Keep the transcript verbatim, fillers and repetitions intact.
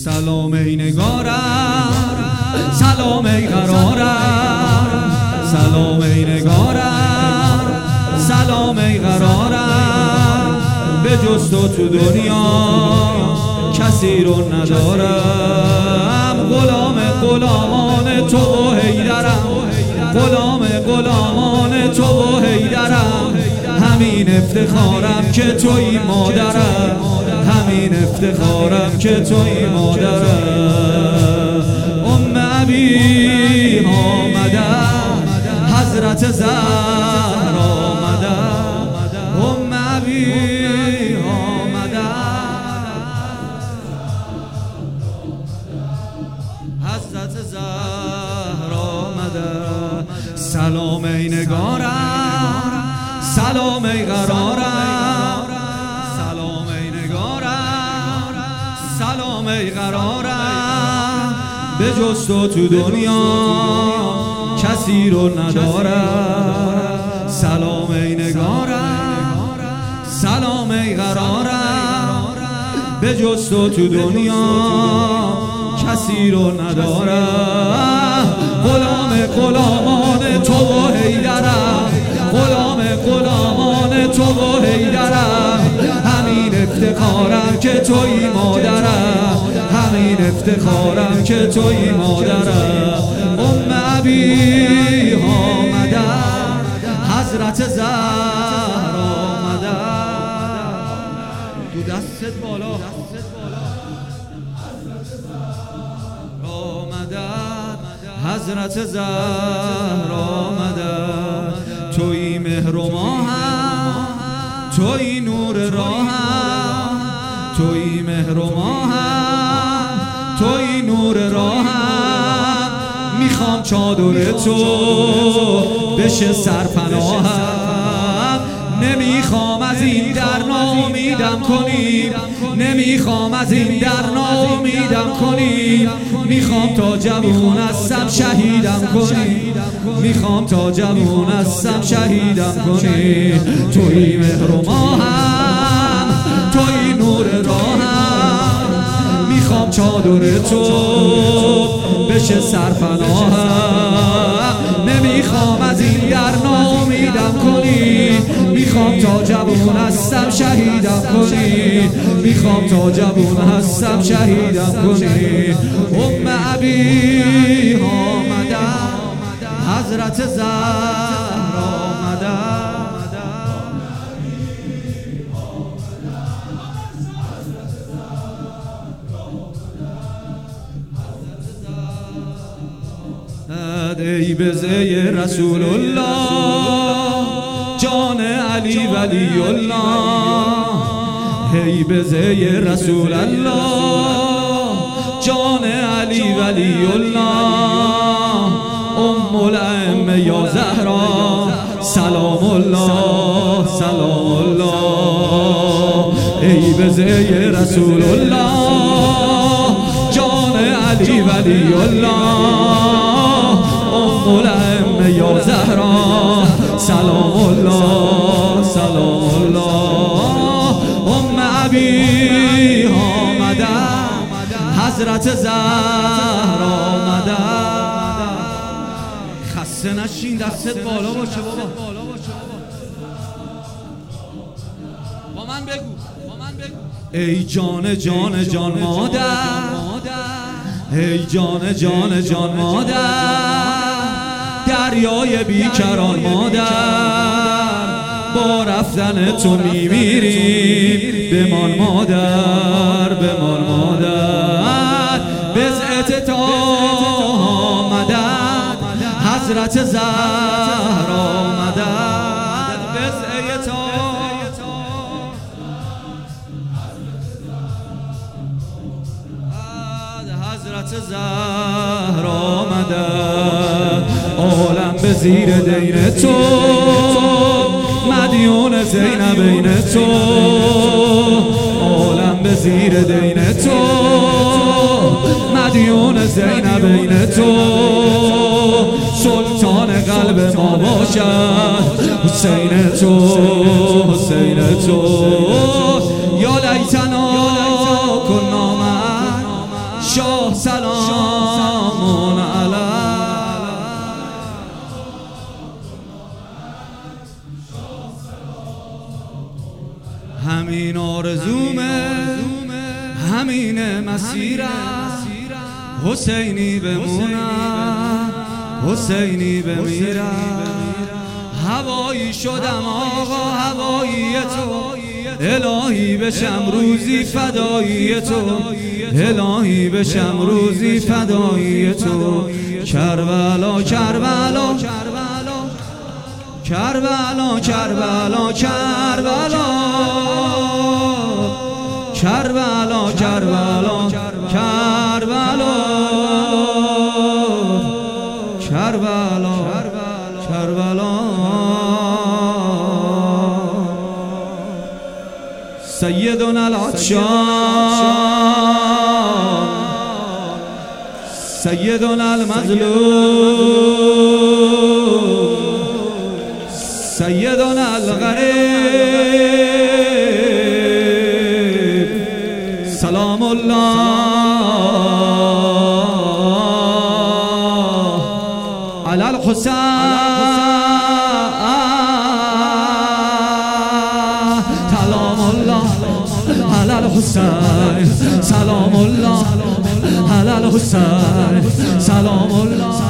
سلام ای نگارم، سلام ای قرارم، سلام ای نگارم، سلام ای قرارم. به جز تو تو دنیا کسی رو ندارم. غلام غلامان تو و حیدرم، غلام غلامان تو و حیدرم. همین افتخارم که توی مادرم، همین افتخارم که توی مادرم. ام ابی آمدن، حضرت زهرا آمدن، ام ابی آمدن، حضرت زهرا آمدن. سلام ای نگارم، سلام ای قرارم، سلام ای نگارم، سلام ای قرارم. به جز تو تو دنیا کسی رو ندارم. سلام ای نگارم، سلام ای قرارم. به جز تو تو دنیا کسی رو ندارم. غلام غلامان تو و حیدرم، غلام غلامان تو و حیدرم. همین افتخارم که توی مادرم، همین افتخارم که توی مادرم. ام ابی آمدن، حضرت زهرا آمدن. دو دستت بالا آمدن، حضرت زهرا آمدن. توی مهر و ماهم، توی نور راهم، توی مهر و ماهم، توی نور راهم. میخوام چادر تو بشه سرپناهم. نمیخوام از این در ناامیدم کنی، نمیخوام از این در ناامیدم کنی. میخوام تا جوون هستم شهیدم کنی، میخوام تا جوون هستم شهیدم کنی. توی مهر و ماهم، توی نور راهم. میخوام چادر تو بشه سرپناهم. نمیخوام از این در ناامیدم کنی، میخوام تا جوون هستم شهیدم کنی، میخوام تا جوون هستم شهیدم کنی. ام ابی آمدن، حضرت زهرا آمدن. ای بزه رسول الله، جان علی ولی الله. ای بزه رسول الله، جان علی ولی الله. ام الائمه یا زهرا سلام الله، سلام الله. ای بزه رسول الله، جان علی ولی الله. ام الائمه یا زهرا سلام الله، سلام الله. ام ابی آمدن، حضرت زهرا آمدن. خسته نشین، دستت بالا باشه بابا. با من بگو، با من بگو. ای جان جان جان مادر، ای جان جان جان مادر. دریای بیکران مادر، با رفتن تو میمیریم. بمان مادر، بمان مادر. بضعت تا آمدن، حضرت زهرا آمدن. بضعت تا حضرت زهرا آمدن. عالم به زیر دین تو، مدیون زینبین تو. عالم به زیر دین تو، مدیون زینبین تو. سلطان قلب ما باشد حسین تو، حسین تو. یا لیتنا کنا شاه سلام علیه. همین آرزومه همین مسیره، حسینی بمونم حسینی بمیرم. هوایی شدم آقا هوایی تو، الهی بشم روزی فدایی تو، الهی بشم روزی فدایی تو. کربلا کربلا کربلا کربلا کربلا کربلا کربلا کربلا کربلا کربلا. سیدنا العطشان سیدنا المظلوم سیدنا الغریب سلام الله علی الحسین سلام الله علی الحسین سلام الله علی الحسین سلام الله